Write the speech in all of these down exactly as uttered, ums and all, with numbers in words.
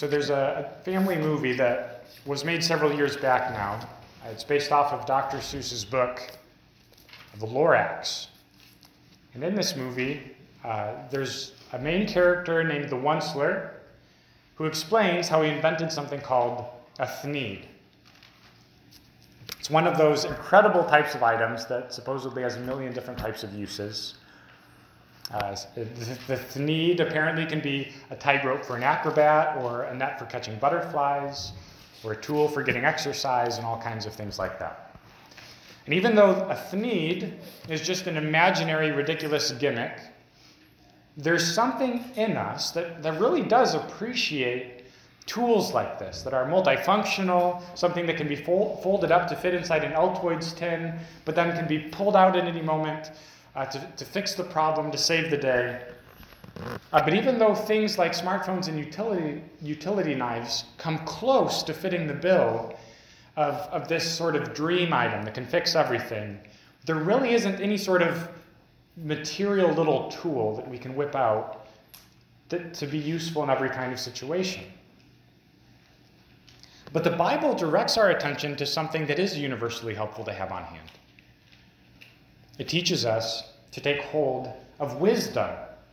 So there's a, a family movie that was made several years back now. Uh, It's based off of Doctor Seuss's book, The Lorax. And in this movie, uh, there's a main character named the Onceler who explains how he invented something called a thneed. It's one of those incredible types of items that supposedly has a million different types of uses. Uh, the, the thneed apparently can be a tightrope for an acrobat, or a net for catching butterflies, or a tool for getting exercise, and all kinds of things like that. And even though a thneed is just an imaginary, ridiculous gimmick, there's something in us that, that really does appreciate tools like this, that are multifunctional, something that can be fold, folded up to fit inside an Altoids tin, but then can be pulled out at any moment uh, to, to fix the problem, to save the day. Uh, but even though things like smartphones and utility, utility knives come close to fitting the bill of, of this sort of dream item that can fix everything, there really isn't any sort of material little tool that we can whip out that, to be useful in every kind of situation. But the Bible directs our attention to something that is universally helpful to have on hand. It teaches us to take hold of wisdom.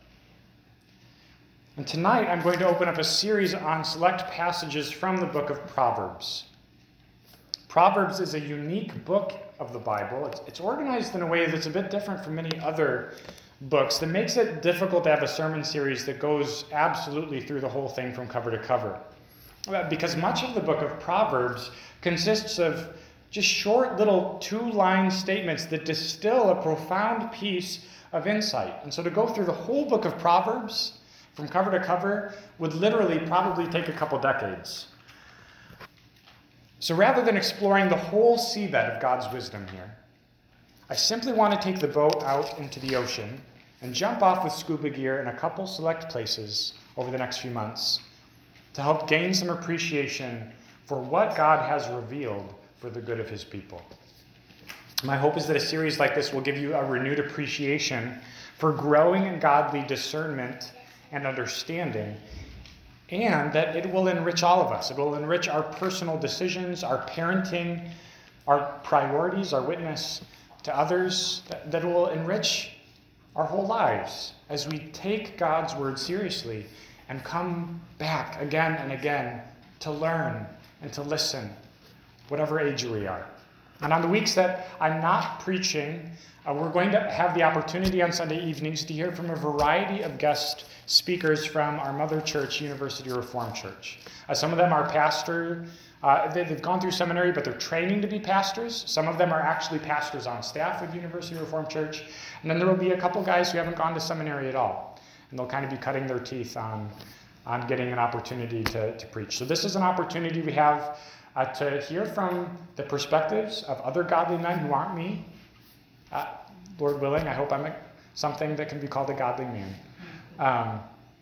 And tonight I'm going to open up a series on select passages from the book of Proverbs. Proverbs is a unique book of the Bible. It's, it's organized in a way that's a bit different from many other books that makes it difficult to have a sermon series that goes absolutely through the whole thing from cover to cover. Because much of the book of Proverbs consists of just short little two-line statements that distill a profound piece of insight. And so to go through the whole book of Proverbs from cover to cover would literally probably take a couple decades. So rather than exploring the whole seabed of God's wisdom here, I simply want to take the boat out into the ocean and jump off with scuba gear in a couple select places over the next few months to help gain some appreciation for what God has revealed for the good of his people. My hope is that a series like this will give you a renewed appreciation for growing in godly discernment and understanding, and that it will enrich all of us. It will enrich our personal decisions, our parenting, our priorities, our witness to others, that, that will enrich our whole lives as we take God's word seriously and come back again and again to learn and to listen, whatever age we are. And on the weeks that I'm not preaching, uh, we're going to have the opportunity on Sunday evenings to hear from a variety of guest speakers from our mother church, University Reformed Church. Uh, some of them are pastor, uh, they, they've gone through seminary, but they're training to be pastors. Some of them are actually pastors on staff with University Reformed Church. And then there will be a couple guys who haven't gone to seminary at all. And they'll kind of be cutting their teeth on, on getting an opportunity to, to preach. So this is an opportunity we have uh, to hear from the perspectives of other godly men who aren't me. Uh, Lord willing, I hope I'm a, something that can be called a godly man. Um,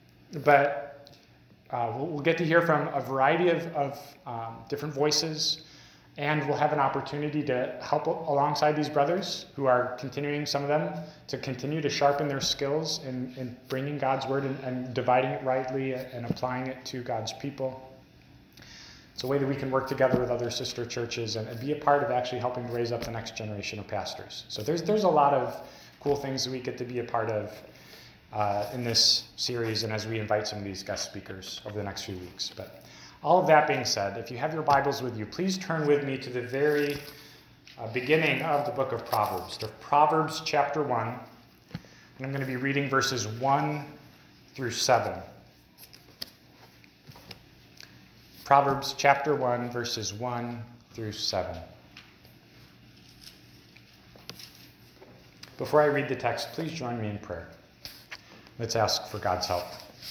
but uh, we'll, we'll get to hear from a variety of, of um, different voices, and we'll have an opportunity to help alongside these brothers who are continuing, some of them, to continue to sharpen their skills in, in bringing God's word and, and dividing it rightly and applying it to God's people. It's a way that we can work together with other sister churches and, and be a part of actually helping to raise up the next generation of pastors. So there's there's a lot of cool things that we get to be a part of uh, in this series and as we invite some of these guest speakers over the next few weeks. But all of that being said, if you have your Bibles with you, please turn with me to the very uh, beginning of the book of Proverbs, to Proverbs chapter one. And I'm going to be reading verses one through seven. Proverbs chapter one, verses one through seven. Before I read the text, please join me in prayer. Let's ask for God's help.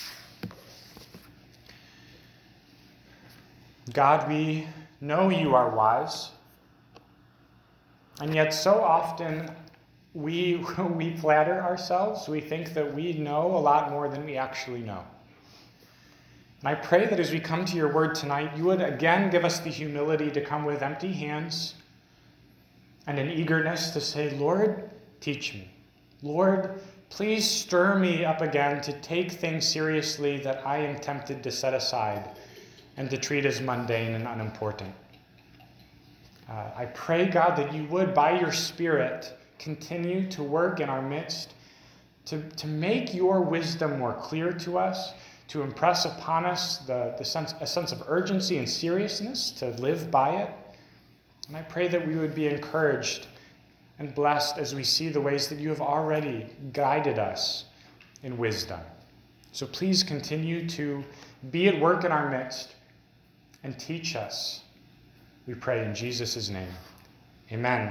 God, we know you are wise, and yet so often we, we flatter ourselves. We think that we know a lot more than we actually know. And I pray that as we come to your word tonight, you would again give us the humility to come with empty hands and an eagerness to say, Lord, teach me. Lord, please stir me up again to take things seriously that I am tempted to set aside and to treat as mundane and unimportant. Uh, I pray, God, that you would, by your Spirit, continue to work in our midst, to, to make your wisdom more clear to us, to impress upon us the, the sense, a sense of urgency and seriousness, to live by it. And I pray that we would be encouraged and blessed as we see the ways that you have already guided us in wisdom. So please continue to be at work in our midst and teach us. We pray in Jesus' name. Amen.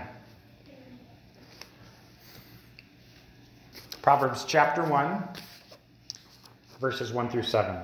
Proverbs chapter one, verses one through seven.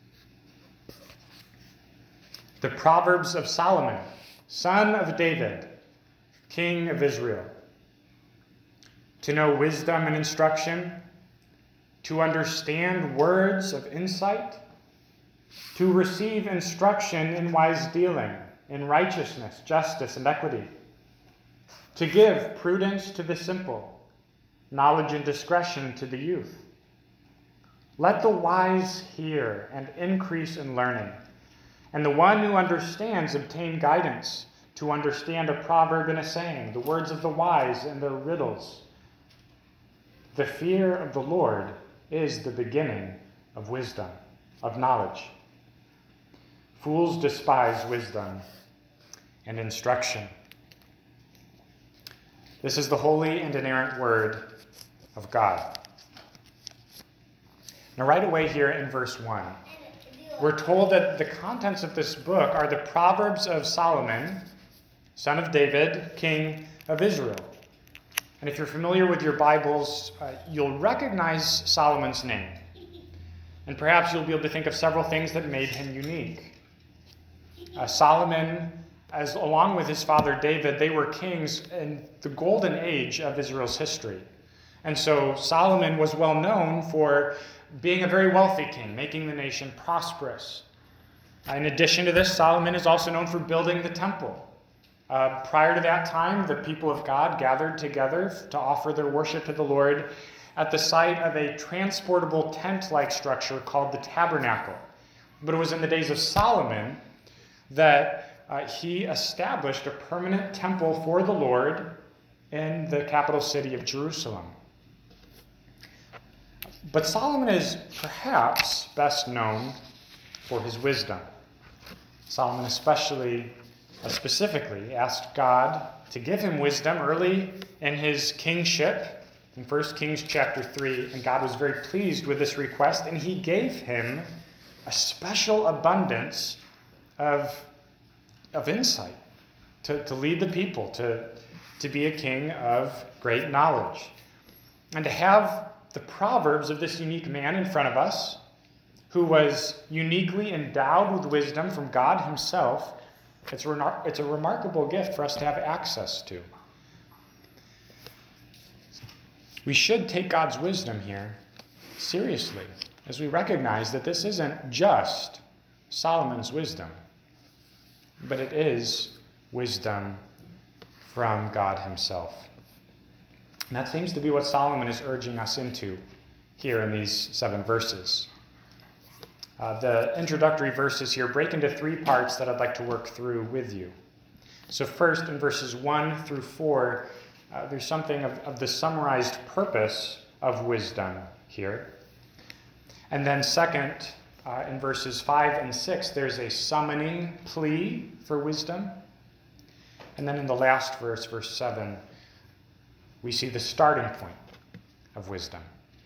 The Proverbs of Solomon, son of David, king of Israel. To know wisdom and instruction, to understand words of insight, to receive instruction in wise dealing, in righteousness, justice, and equity, to give prudence to the simple, knowledge and discretion to the youth. Let the wise hear and increase in learning, and the one who understands obtain guidance, to understand a proverb and a saying, the words of the wise and their riddles. The fear of the Lord is the beginning of wisdom, of knowledge. Fools despise wisdom and instruction. This is the holy and inerrant word of God. Now, right away here in verse one, we're told that the contents of this book are the Proverbs of Solomon, son of David, king of Israel. And if you're familiar with your Bibles, uh, you'll recognize Solomon's name. And perhaps you'll be able to think of several things that made him unique. Uh, Solomon, as along with his father David, they were kings in the golden age of Israel's history. And so Solomon was well known for being a very wealthy king, making the nation prosperous. Uh, in addition to this, Solomon is also known for building the temple. Uh, prior to that time, the people of God gathered together to offer their worship to the Lord at the site of a transportable tent-like structure called the tabernacle. But it was in the days of Solomon that uh, he established a permanent temple for the Lord in the capital city of Jerusalem. But Solomon is perhaps best known for his wisdom. Solomon especially Uh, specifically asked God to give him wisdom early in his kingship in First Kings chapter three, and God was very pleased with this request, and he gave him a special abundance of, of insight to, to lead the people, to, to be a king of great knowledge. And to have the Proverbs of this unique man in front of us, who was uniquely endowed with wisdom from God himself, It's, re- it's a remarkable gift for us to have access to. We should take God's wisdom here seriously, as we recognize that this isn't just Solomon's wisdom, but it is wisdom from God himself. And that seems to be what Solomon is urging us into here in these seven verses. Uh, the introductory verses here break into three parts that I'd like to work through with you. So first, in verses one through four, uh, there's something of, of the summarized purpose of wisdom here. And then second, uh, in verses five and six, there's a summoning plea for wisdom. And then in the last verse, verse seven, we see the starting point of wisdom.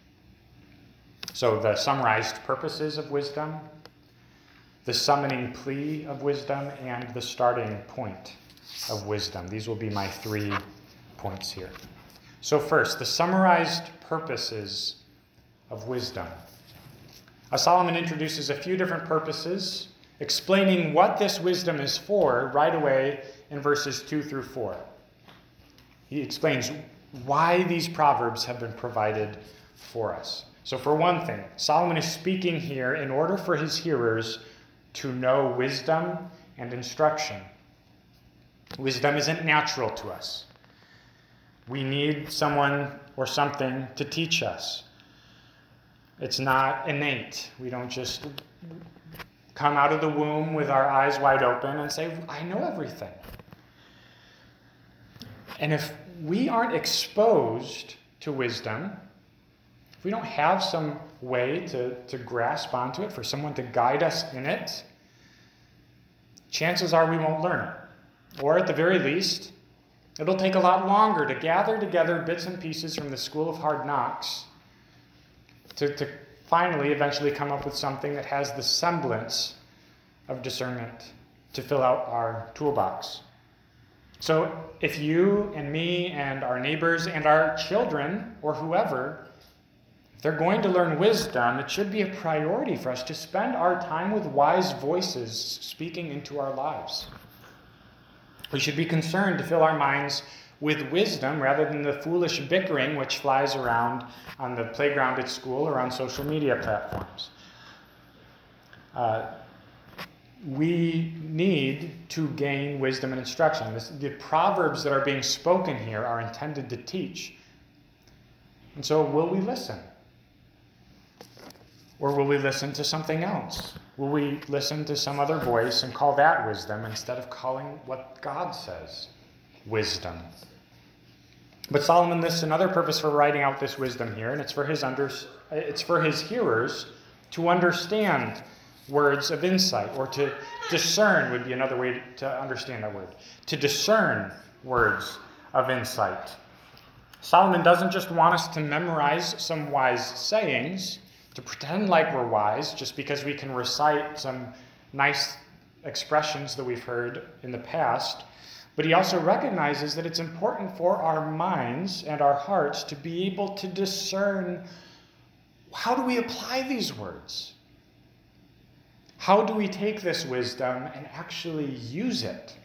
So the summarized purposes of wisdom, the summoning plea of wisdom, and the starting point of wisdom. These will be my three points here. So first, the summarized purposes of wisdom. Uh, Solomon introduces a few different purposes, explaining what this wisdom is for right away in verses two through four. He explains why these proverbs have been provided for us. So for one thing, Solomon is speaking here in order for his hearers to know wisdom and instruction. Wisdom isn't natural to us. We need someone or something to teach us. It's not innate. We don't just come out of the womb with our eyes wide open and say, I know everything. And if we aren't exposed to wisdom, if we don't have some way to, to grasp onto it, for someone to guide us in it, chances are we won't learn it. Or at the very least, it'll take a lot longer to gather together bits and pieces from the school of hard knocks to, to finally eventually come up with something that has the semblance of discernment to fill out our toolbox. So if you and me and our neighbors and our children or whoever, if they're going to learn wisdom, it should be a priority for us to spend our time with wise voices speaking into our lives. We should be concerned to fill our minds with wisdom rather than the foolish bickering which flies around on the playground at school or on social media platforms. Uh, we need to gain wisdom and instruction. This, the proverbs that are being spoken here are intended to teach. And so will we listen? Or will we listen to something else? Will we listen to some other voice and call that wisdom instead of calling what God says wisdom? But Solomon lists another purpose for writing out this wisdom here, and it's for his under, it's for his hearers to understand words of insight, or to discern would be another way to understand that word. To discern words of insight. Solomon doesn't just want us to memorize some wise sayings, to pretend like we're wise just because we can recite some nice expressions that we've heard in the past, but he also recognizes that it's important for our minds and our hearts to be able to discern, how do we apply these words? How do we take this wisdom and actually use it?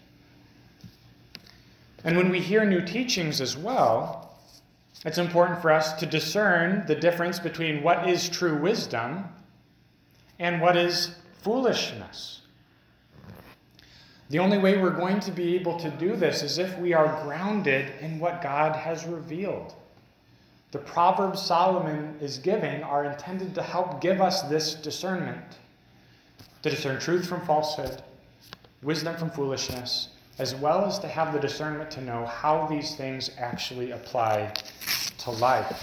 And when we hear new teachings as well, it's important for us to discern the difference between what is true wisdom and what is foolishness. The only way we're going to be able to do this is if we are grounded in what God has revealed. The Proverbs Solomon is giving are intended to help give us this discernment, to discern truth from falsehood, wisdom from foolishness, as well as to have the discernment to know how these things actually apply to life.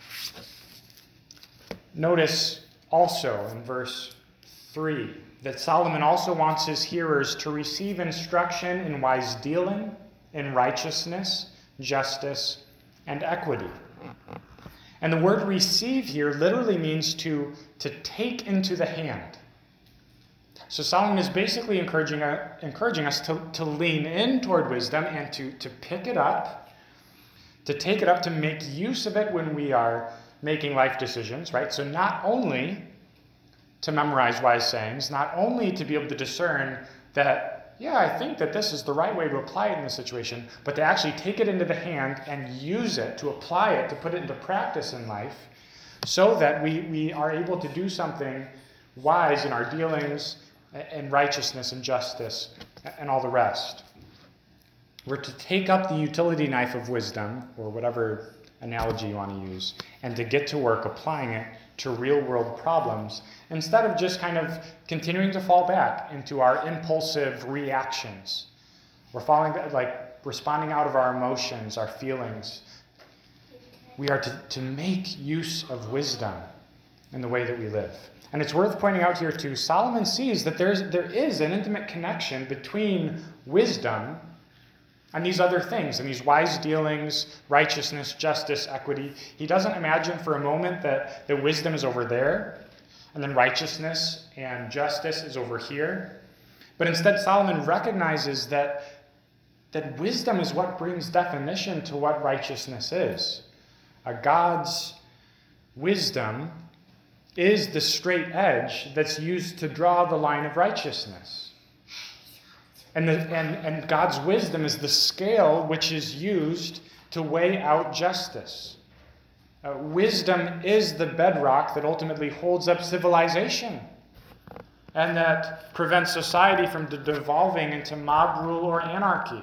Notice also in verse three that Solomon also wants his hearers to receive instruction in wise dealing, in righteousness, justice, and equity. And the word receive here literally means to, to take into the hand. So Solomon is basically encouraging, uh, encouraging us to, to lean in toward wisdom and to, to pick it up, to take it up, to make use of it when we are making life decisions, right? So not only to memorize wise sayings, not only to be able to discern that, yeah, I think that this is the right way to apply it in this situation, but to actually take it into the hand and use it, to apply it, to put it into practice in life, so that we, we are able to do something wise in our dealings and righteousness and justice and all the rest. We're to take up the utility knife of wisdom, or whatever analogy you want to use, and to get to work applying it to real-world problems, instead of just kind of continuing to fall back into our impulsive reactions. We're falling, like responding out of our emotions, our feelings. We are to, to make use of wisdom in the way that we live. And it's worth pointing out here too, Solomon sees that there's, there is an intimate connection between wisdom and these other things, and these wise dealings, righteousness, justice, equity. He doesn't imagine for a moment that, that wisdom is over there, and then righteousness and justice is over here. But instead, Solomon recognizes that, that wisdom is what brings definition to what righteousness is. Uh, God's wisdom is the straight edge that's used to draw the line of righteousness. And, the, and, and God's wisdom is the scale which is used to weigh out justice. Uh, wisdom is the bedrock that ultimately holds up civilization and that prevents society from de- devolving into mob rule or anarchy.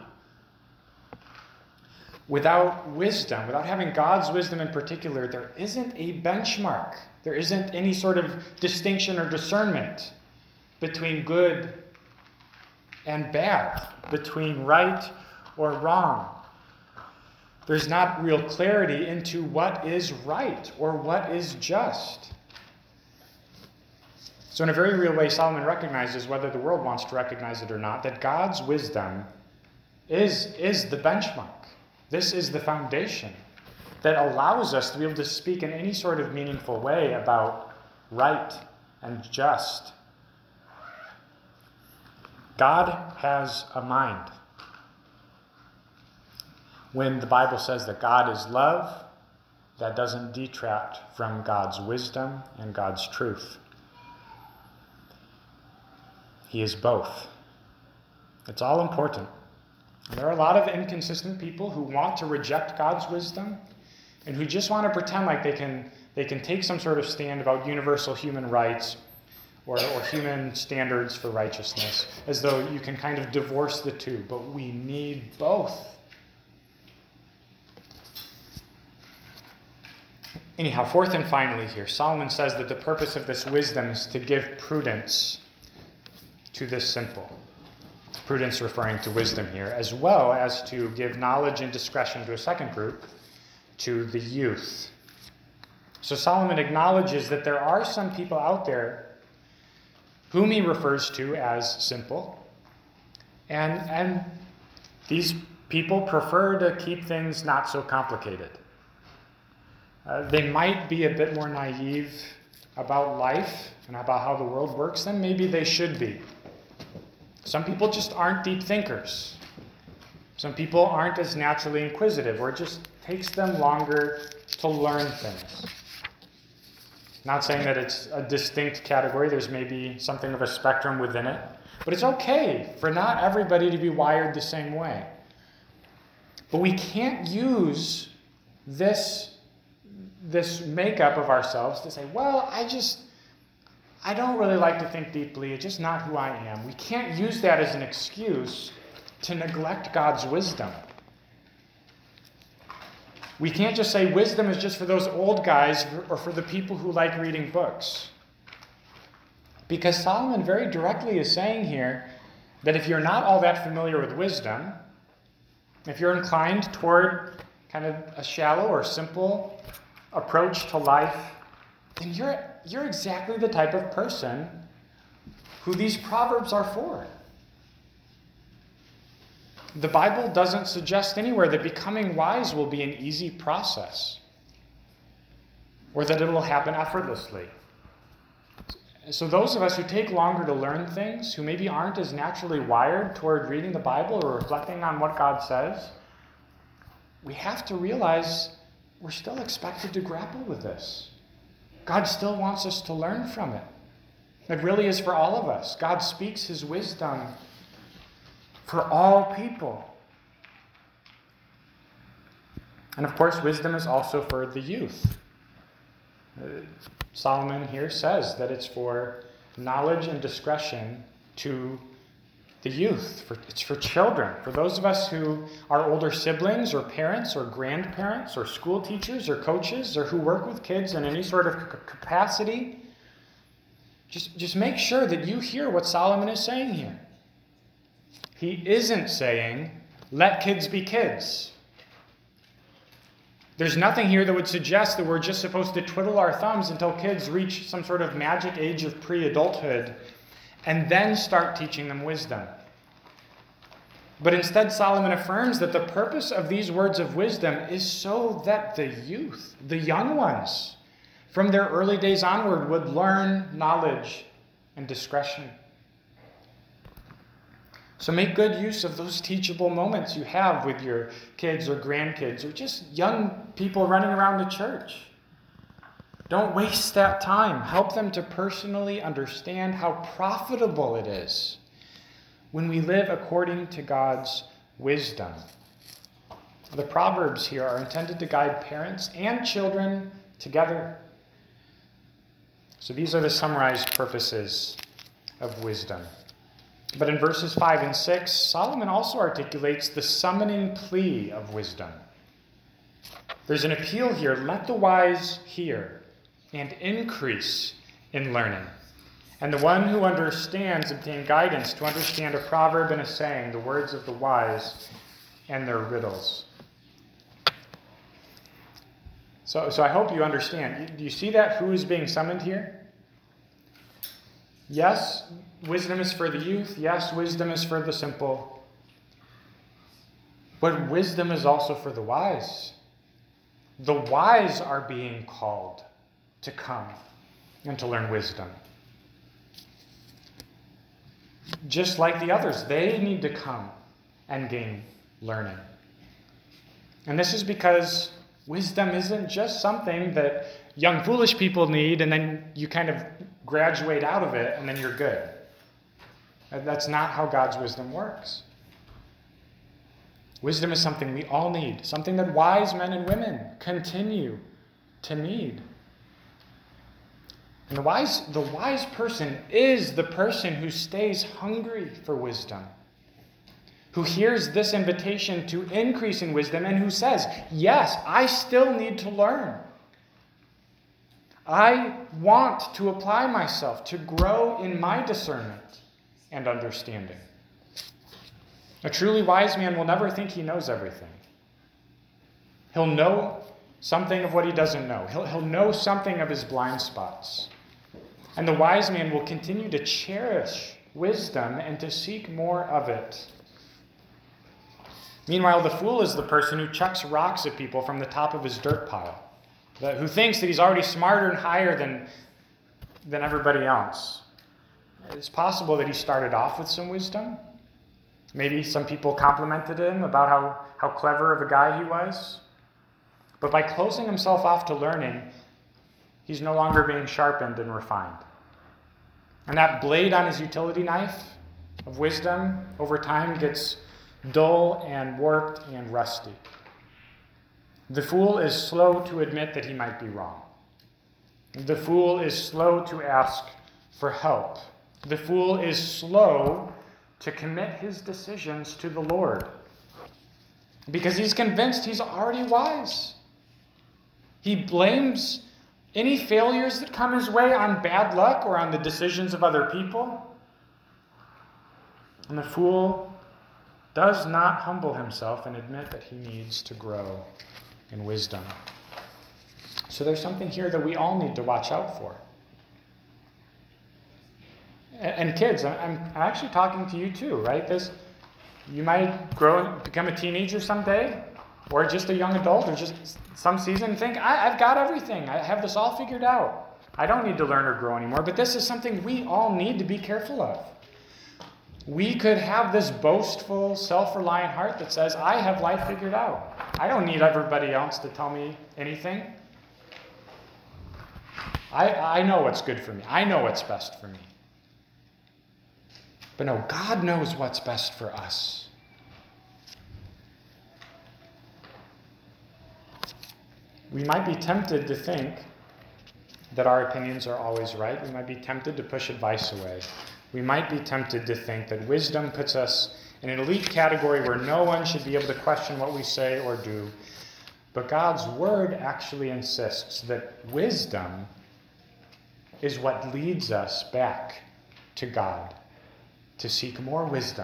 Without wisdom, without having God's wisdom in particular, there isn't a benchmark. There isn't any sort of distinction or discernment between good and bad, between right or wrong. There's not real clarity into what is right or what is just. So in a very real way, Solomon recognizes, whether the world wants to recognize it or not, that God's wisdom is, is the benchmark. This is the foundation that allows us to be able to speak in any sort of meaningful way about right and just. God has a mind. When the Bible says that God is love, that doesn't detract from God's wisdom and God's truth. He is both. It's all important. And there are a lot of inconsistent people who want to reject God's wisdom and who just want to pretend like they can they can take some sort of stand about universal human rights or, or human standards for righteousness, as though you can kind of divorce the two. But we need both. Anyhow, fourth and finally here, Solomon says that the purpose of this wisdom is to give prudence to this simple. Prudence referring to wisdom here, as well as to give knowledge and discretion to a second group, to the youth. So Solomon acknowledges that there are some people out there whom he refers to as simple, and, and these people prefer to keep things not so complicated. Uh, they might be a bit more naive about life and about how the world works than maybe they should be. Some people just aren't deep thinkers. Some people aren't as naturally inquisitive, or it just takes them longer to learn things. Not saying that it's a distinct category. There's maybe something of a spectrum within it. But it's okay for not everybody to be wired the same way. But we can't use this, this makeup of ourselves to say, well, I just... I don't really like to think deeply. It's just not who I am. We can't use that as an excuse to neglect God's wisdom. We can't just say wisdom is just for those old guys or for the people who like reading books. Because Solomon very directly is saying here that if you're not all that familiar with wisdom, if you're inclined toward kind of a shallow or simple approach to life, then you're You're exactly the type of person who these proverbs are for. The Bible doesn't suggest anywhere that becoming wise will be an easy process or that it will happen effortlessly. So those of us who take longer to learn things, who maybe aren't as naturally wired toward reading the Bible or reflecting on what God says, we have to realize we're still expected to grapple with this. God still wants us to learn from it. It really is for all of us. God speaks his wisdom for all people. And of course, wisdom is also for the youth. Uh, Solomon here says that it's for knowledge and discretion to the youth. For, it's for children. For those of us who are older siblings or parents or grandparents or school teachers or coaches or who work with kids in any sort of c- capacity, just, just make sure that you hear what Solomon is saying here. He isn't saying, let kids be kids. There's nothing here that would suggest that we're just supposed to twiddle our thumbs until kids reach some sort of magic age of pre-adulthood and then start teaching them wisdom. But instead, Solomon affirms that the purpose of these words of wisdom is so that the youth, the young ones, from their early days onward, would learn knowledge and discretion. So make good use of those teachable moments you have with your kids or grandkids or just young people running around the church. Don't waste that time. Help them to personally understand how profitable it is when we live according to God's wisdom. The Proverbs here are intended to guide parents and children together. So these are the summarized purposes of wisdom. But in verses five and six, Solomon also articulates the summoning plea of wisdom. There's an appeal here, let the wise hear and increase in learning, And the one who understands obtains guidance to understand a proverb and a saying, the words of the wise and their riddles. So, so I hope you understand. Do you see that who is being summoned here? Yes, wisdom is for the youth. Yes, wisdom is for the simple. But wisdom is also for the wise. The wise are being called to come and to learn wisdom. Just like the others, they need to come and gain learning. And this is because wisdom isn't just something that young foolish people need and then you kind of graduate out of it and then you're good. That's not how God's wisdom works. Wisdom is something we all need, something that wise men and women continue to need. And the wise, the wise person is the person who stays hungry for wisdom, who hears this invitation to increase in wisdom and who says, yes, I still need to learn. I want to apply myself to grow in my discernment and understanding. A truly wise man will never think he knows everything. He'll know something of what he doesn't know. He'll, he'll know something of his blind spots. And the wise man will continue to cherish wisdom and to seek more of it. Meanwhile, the fool is the person who chucks rocks at people from the top of his dirt pile, who thinks that he's already smarter and higher than, than everybody else. It's possible that he started off with some wisdom. Maybe some people complimented him about how, how clever of a guy he was. But by closing himself off to learning, he's no longer being sharpened and refined. And that blade on his utility knife of wisdom over time gets dull and warped and rusty. The fool is slow to admit that he might be wrong. The fool is slow to ask for help. The fool is slow to commit his decisions to the Lord because he's convinced he's already wise. He blames any failures that come his way on bad luck or on the decisions of other people. And the fool does not humble himself and admit that he needs to grow in wisdom. So there's something here that we all need to watch out for. And kids, I'm actually talking to you too, right? This, you might grow and become a teenager someday, or just a young adult, or just some season and think, I, I've got everything. I have this all figured out. I don't need to learn or grow anymore. But this is something we all need to be careful of. We could have this boastful, self-reliant heart that says, I have life figured out. I don't need everybody else to tell me anything. I, I know what's good for me. I know what's best for me. But no, God knows what's best for us. We might be tempted to think that our opinions are always right. We might be tempted to push advice away. We might be tempted to think that wisdom puts us in an elite category where no one should be able to question what we say or do. But God's word actually insists that wisdom is what leads us back to God, to seek more wisdom.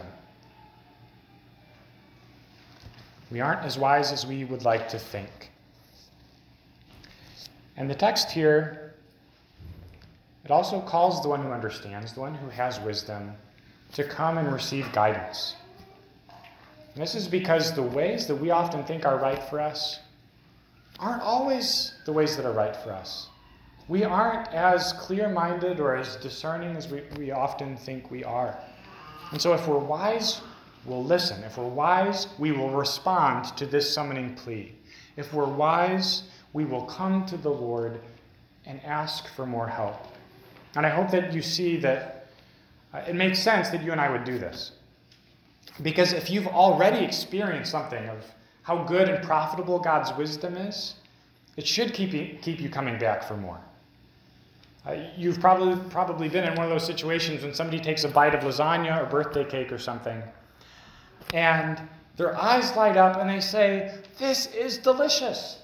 We aren't as wise as we would like to think. And the text here, it also calls the one who understands, the one who has wisdom, to come and receive guidance. And this is because the ways that we often think are right for us aren't always the ways that are right for us. We aren't as clear-minded or as discerning as we, we often think we are. And so if we're wise, we'll listen. If we're wise, we will respond to this summoning plea. If we're wise, we will come to the Lord and ask for more help. And I hope that you see that uh, it makes sense that you and I would do this. Because if you've already experienced something of how good and profitable God's wisdom is, it should keep you, keep you coming back for more. Uh, you've probably probably been in one of those situations when somebody takes a bite of lasagna or birthday cake or something, and their eyes light up and they say, "This is delicious."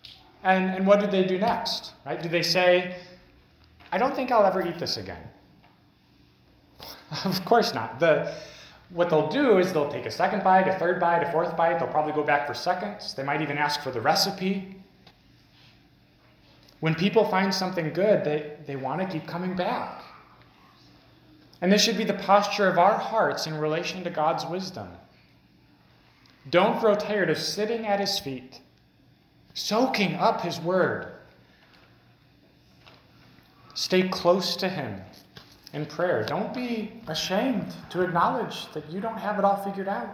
And, and what do they do next? Right? Do they say, "I don't think I'll ever eat this again"? Of course not. The, what they'll do is they'll take a second bite, a third bite, a fourth bite. They'll probably go back for seconds. They might even ask for the recipe. When people find something good, they, they want to keep coming back. And this should be the posture of our hearts in relation to God's wisdom. Don't grow tired of sitting at his feet, soaking up his word. Stay close to him in prayer. Don't be ashamed to acknowledge that you don't have it all figured out.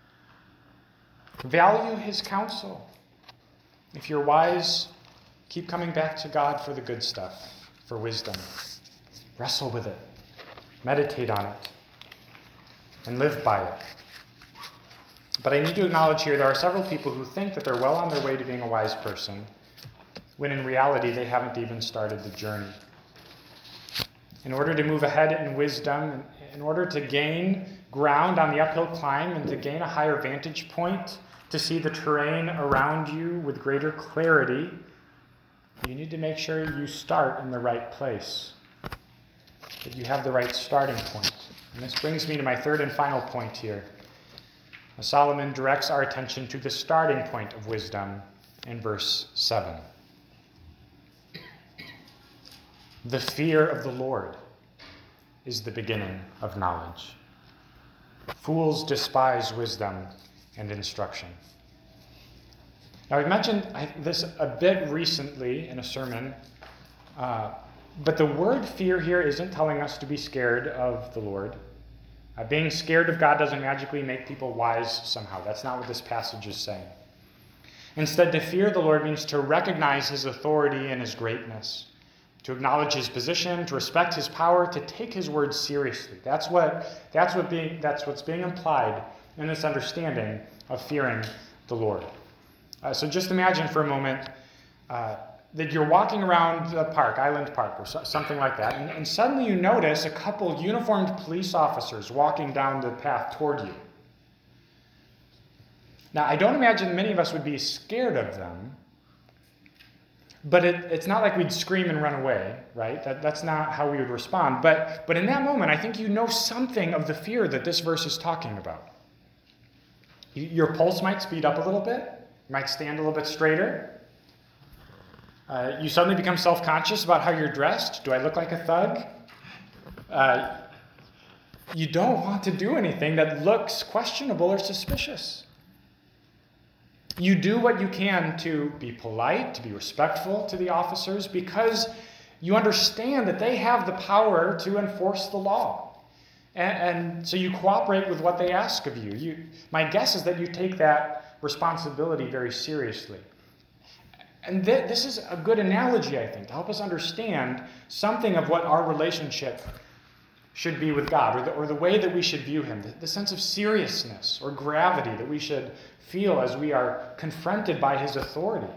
Value his counsel. If you're wise, keep coming back to God for the good stuff, for wisdom. Wrestle with it. Meditate on it. And live by it. But I need to acknowledge here there are several people who think that they're well on their way to being a wise person, when in reality they haven't even started the journey. In order to move ahead in wisdom, in order to gain ground on the uphill climb and to gain a higher vantage point, to see the terrain around you with greater clarity, you need to make sure you start in the right place, that you have the right starting point. And this brings me to my third and final point here. Solomon directs our attention to the starting point of wisdom in verse seven. The fear of the Lord is the beginning of knowledge. Fools despise wisdom and instruction. Now, I've mentioned this a bit recently in a sermon, uh, but the word fear here isn't telling us to be scared of the Lord. Uh, being scared of God doesn't magically make people wise somehow. That's not what this passage is saying. Instead, to fear the Lord means to recognize his authority and his greatness, to acknowledge his position, to respect his power, to take his word seriously. That's what that's what being that's what's being implied in this understanding of fearing the Lord. Uh, so just imagine for a moment uh, that you're walking around the park, Island Park, or so, something like that, and, and suddenly you notice a couple uniformed police officers walking down the path toward you. Now, I don't imagine many of us would be scared of them, but it, it's not like we'd scream and run away, right? That, that's not how we would respond. But, but in that moment, I think you know something of the fear that this verse is talking about. Your pulse might speed up a little bit. You might stand a little bit straighter. Uh, you suddenly become self-conscious about how you're dressed. Do I look like a thug? Uh, you don't want to do anything that looks questionable or suspicious. You do what you can to be polite, to be respectful to the officers, because you understand that they have the power to enforce the law. And, and so you cooperate with what they ask of you. you. My guess is that you take that responsibility very seriously. And th- this is a good analogy, I think, to help us understand something of what our relationship should be with God, or the, or the way that we should view him, the, the sense of seriousness or gravity that we should feel as we are confronted by his authority.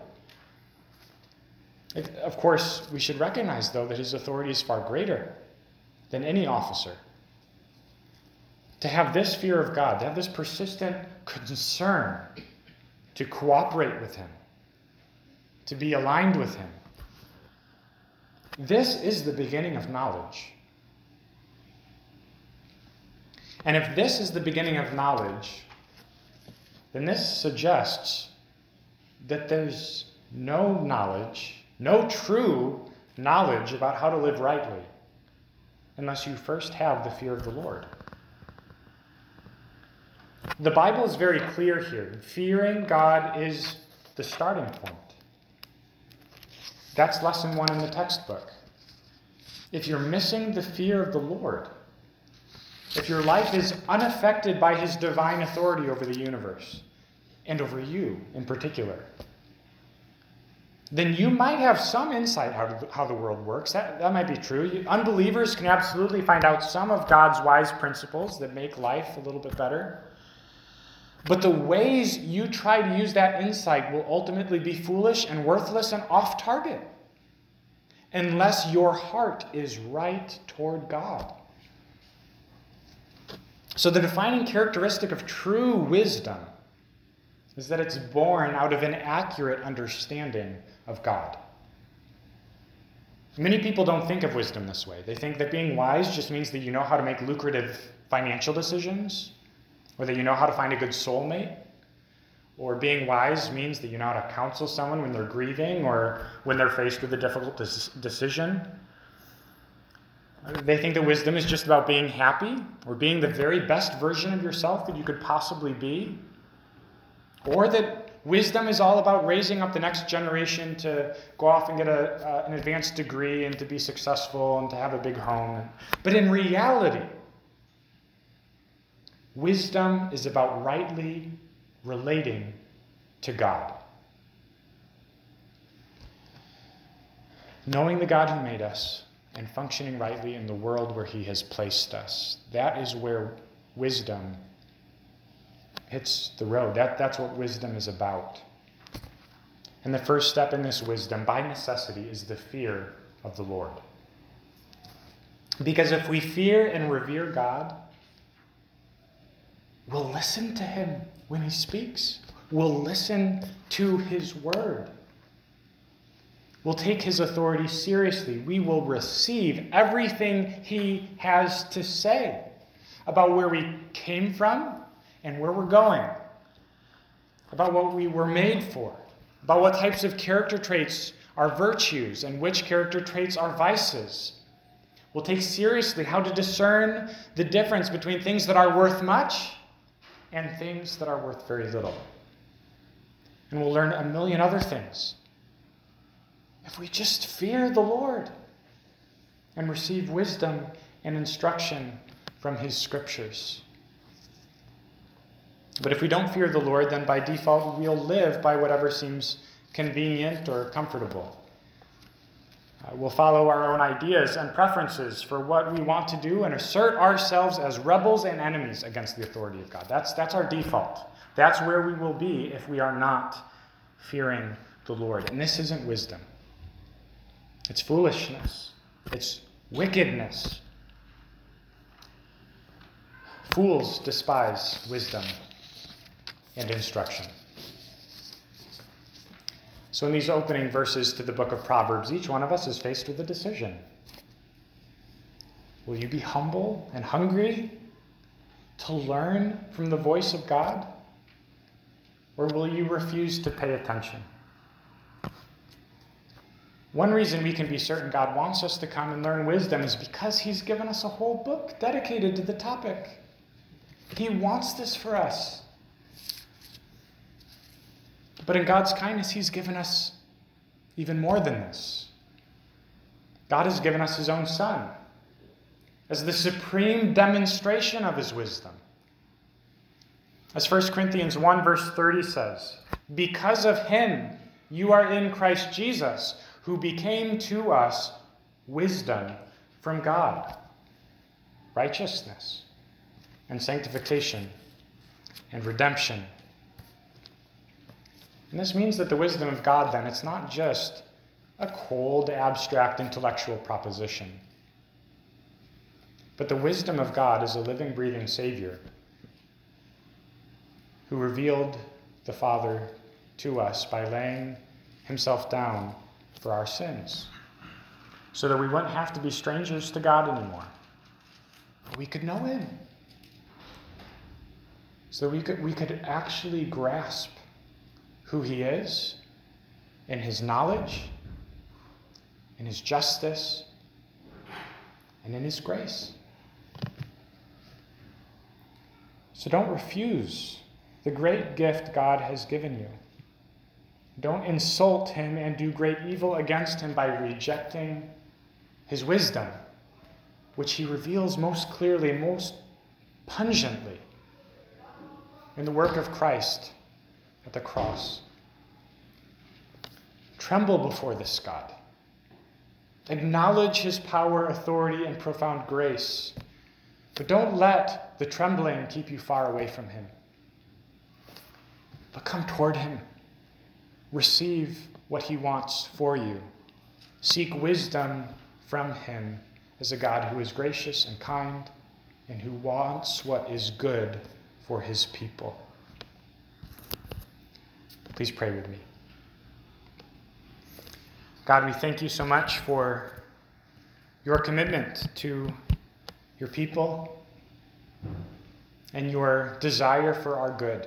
It, of course, we should recognize, though, that his authority is far greater than any officer. To have this fear of God, to have this persistent concern to cooperate with him, to be aligned with him, this is the beginning of knowledge. And if this is the beginning of knowledge, then this suggests that there's no knowledge, no true knowledge about how to live rightly, unless you first have the fear of the Lord. The Bible is very clear here. Fearing God is the starting point. That's lesson one in the textbook. If you're missing the fear of the Lord, if your life is unaffected by his divine authority over the universe, and over you in particular, then you might have some insight how, to, how the world works. That, that might be true. You, unbelievers can absolutely find out some of God's wise principles that make life a little bit better. But the ways you try to use that insight will ultimately be foolish and worthless and off target, unless your heart is right toward God. So the defining characteristic of true wisdom is that it's born out of an accurate understanding of God. Many people don't think of wisdom this way. They think that being wise just means that you know how to make lucrative financial decisions, or that you know how to find a good soulmate, or being wise means that you know how to counsel someone when they're grieving or when they're faced with a difficult des- decision. They think that wisdom is just about being happy or being the very best version of yourself that you could possibly be, or that wisdom is all about raising up the next generation to go off and get a, uh, an advanced degree and to be successful and to have a big home. But in reality, wisdom is about rightly relating to God. Knowing the God who made us and functioning rightly in the world where he has placed us. That is where wisdom hits the road. That, that's what wisdom is about. And the first step in this wisdom, by necessity, is the fear of the Lord. Because if we fear and revere God, we'll listen to him when he speaks. We'll listen to his word. We'll take his authority seriously. We will receive everything he has to say about where we came from and where we're going, about what we were made for, about what types of character traits are virtues and which character traits are vices. We'll take seriously how to discern the difference between things that are worth much and things that are worth very little. And we'll learn a million other things if we just fear the Lord and receive wisdom and instruction from his scriptures. But if we don't fear the Lord, then by default we'll live by whatever seems convenient or comfortable. Uh, we'll follow our own ideas and preferences for what we want to do and assert ourselves as rebels and enemies against the authority of God. That's, that's our default. That's where we will be if we are not fearing the Lord. And this isn't wisdom. It's foolishness. It's wickedness. Fools despise wisdom and instruction. So in these opening verses to the book of Proverbs, each one of us is faced with a decision. Will you be humble and hungry to learn from the voice of God? Or will you refuse to pay attention? One reason we can be certain God wants us to come and learn wisdom is because he's given us a whole book dedicated to the topic. He wants this for us. But in God's kindness, he's given us even more than this. God has given us his own Son as the supreme demonstration of his wisdom. As First Corinthians one verse thirty says, because of him you are in Christ Jesus, who became to us wisdom from God, righteousness and sanctification and redemption. And this means that the wisdom of God, then, it's not just a cold, abstract, intellectual proposition. But the wisdom of God is a living, breathing Savior who revealed the Father to us by laying himself down for our sins, so that we wouldn't have to be strangers to God anymore. But we could know him. So we could, we could actually grasp who he is in his knowledge, in his justice, and in his grace. So don't refuse the great gift God has given you. Don't insult him and do great evil against him by rejecting his wisdom, which he reveals most clearly, most pungently in the work of Christ at the cross. Tremble before this God. Acknowledge his power, authority, and profound grace. But don't let the trembling keep you far away from him. But come toward him. Receive what he wants for you. Seek wisdom from him as a God who is gracious and kind and who wants what is good for his people. Please pray with me. God, we thank you so much for your commitment to your people, and your desire for our good.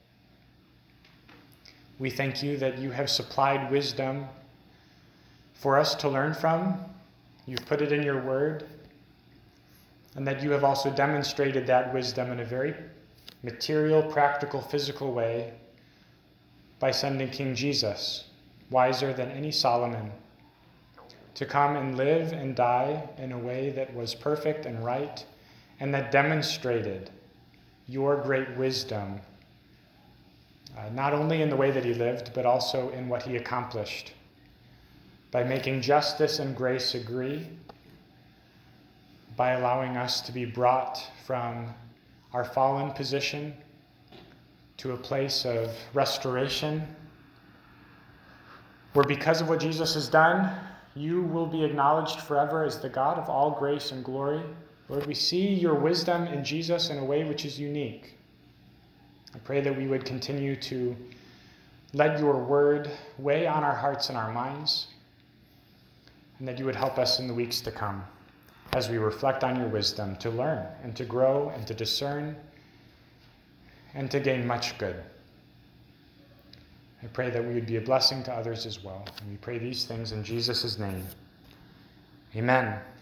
We thank you that you have supplied wisdom for us to learn from. You've put it in your word, and that you have also demonstrated that wisdom in a very material, practical, physical way by sending King Jesus, wiser than any Solomon, to come and live and die in a way that was perfect and right, and that demonstrated your great wisdom, uh, not only in the way that he lived, but also in what he accomplished, by making justice and grace agree, by allowing us to be brought from our fallen position to a place of restoration, where because of what Jesus has done, you will be acknowledged forever as the God of all grace and glory. Lord, we see your wisdom in Jesus in a way which is unique. I pray that we would continue to let your word weigh on our hearts and our minds, and that you would help us in the weeks to come as we reflect on your wisdom, to learn and to grow and to discern and to gain much good. I pray that we would be a blessing to others as well. And we pray these things in Jesus' name. Amen.